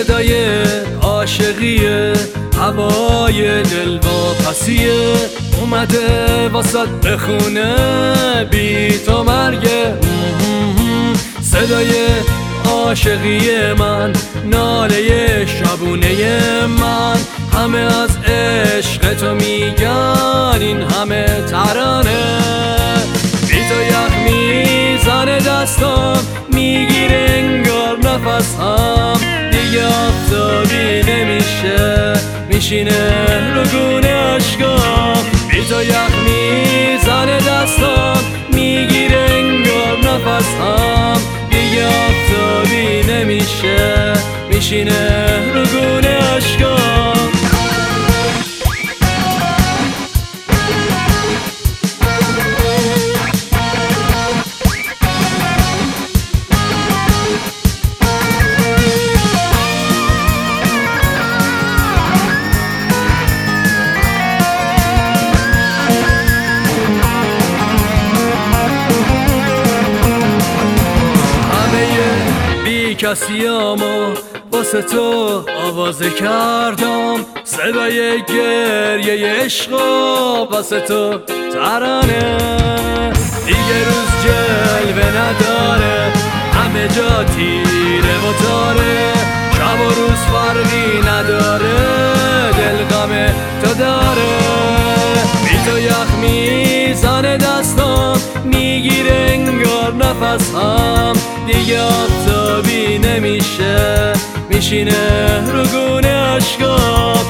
صدای عاشقیه، هوای دل واپسیه، اومده واسط بخونه بی تو مرگه. صدای عاشقی من، ناله شبونه من، همه از عشق تو میگن این همه ترانه. بی تو یخ میزنه دستم، میگیره انگار نفسم، دیگه آفتابی نمیشه، میشینه رو گونه اشکام. بی تو یخ میزنه دستم، میگیره انگار نفسم، دیگه آفتابی نمیشه، میشینه رو گونه اشکام. کسیامو واسه تو آوازه کردم، صدای گریه عشقا واسه تو ترانه. دیگه روز جلوه نداره، همه جا تیره و تاره، شب و روز فرقی نداره، دل غم تو داره. بی تو یخ میزنه دستم، میگیره انگار نفسم، دیگه آفتابی نمیشه، میشینه رو گونه اشکام.